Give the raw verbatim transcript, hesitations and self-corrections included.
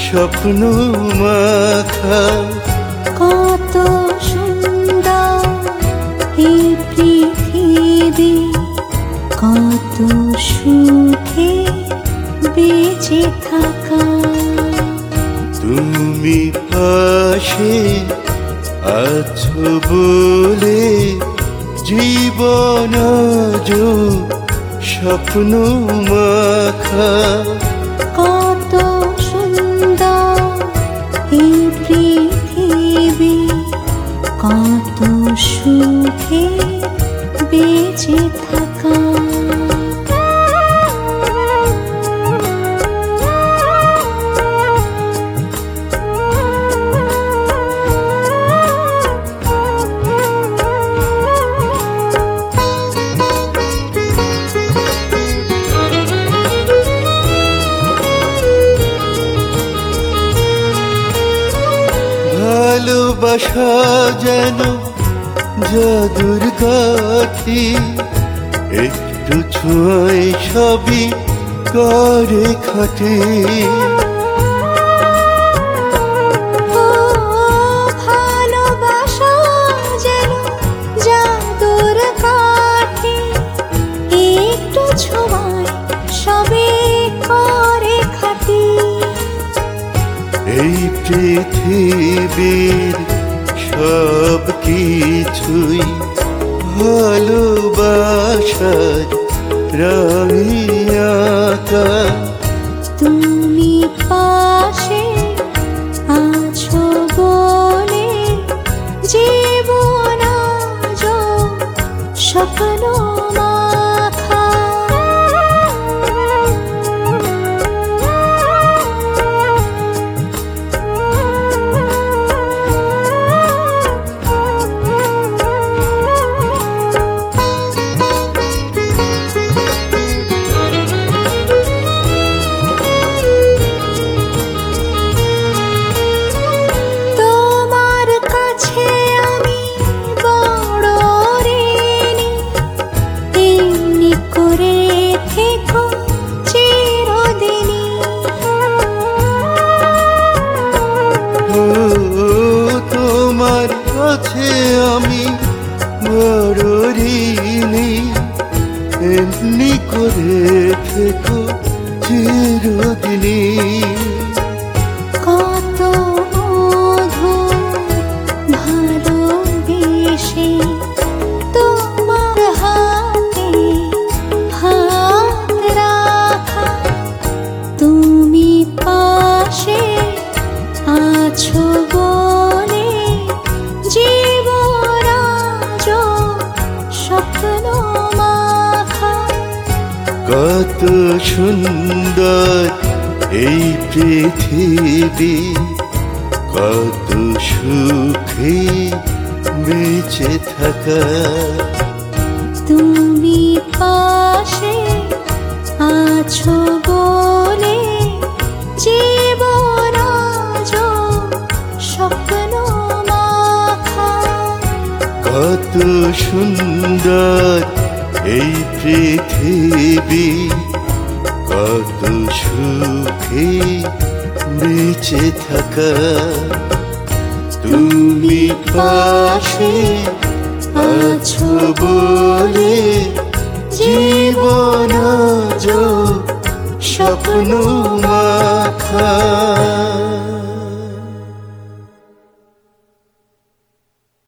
স্বপ্ন মাখা। কত সুন্দর এই পৃথিবী, কত সুখে বেঁচে থাকা। তুমি পাশে আছো বলে জীবন আজ স্বপ্ন মাখা। কত সুন্দর এই পৃথিবী, কত সুখে বেঁচে থাকা। ভালোবাসা যেন জাদুর কাঠি, একটু ছোঁয়ায় সবই করে খাটে। ও ভালোবাসা যেন জাদুর কাঠি, একটু ছোঁয়ায় সবই করে খাটি। এই পৃথিবীর সব কিছুই ভালোবাসার রঙে আঁকা। তুমি পাশে আছো বলে জীবন আজ স্বপ্ন মাখা। তোমার কাছে আমি বড় ঋণী, এমনি করে থেকো চিরদিনী। কত মধুর ভালোবেসে তোমার হাতে হাত রাখা। তুমি পাশে আছো বলে জীবন আজ স্বপ্ন মাখা। কত সুন্দর এই পৃথিবী, কত সুখে বেঁচে থাকা। তুমি পাশে আছো বলে জীবন আজ স্বপ্ন মাখা। কত সুন্দর এই পৃথিবী, কত সুখে বেঁচে থাকা। তুমি পাশে আছো বলে জীবন আজ স্বপ্ন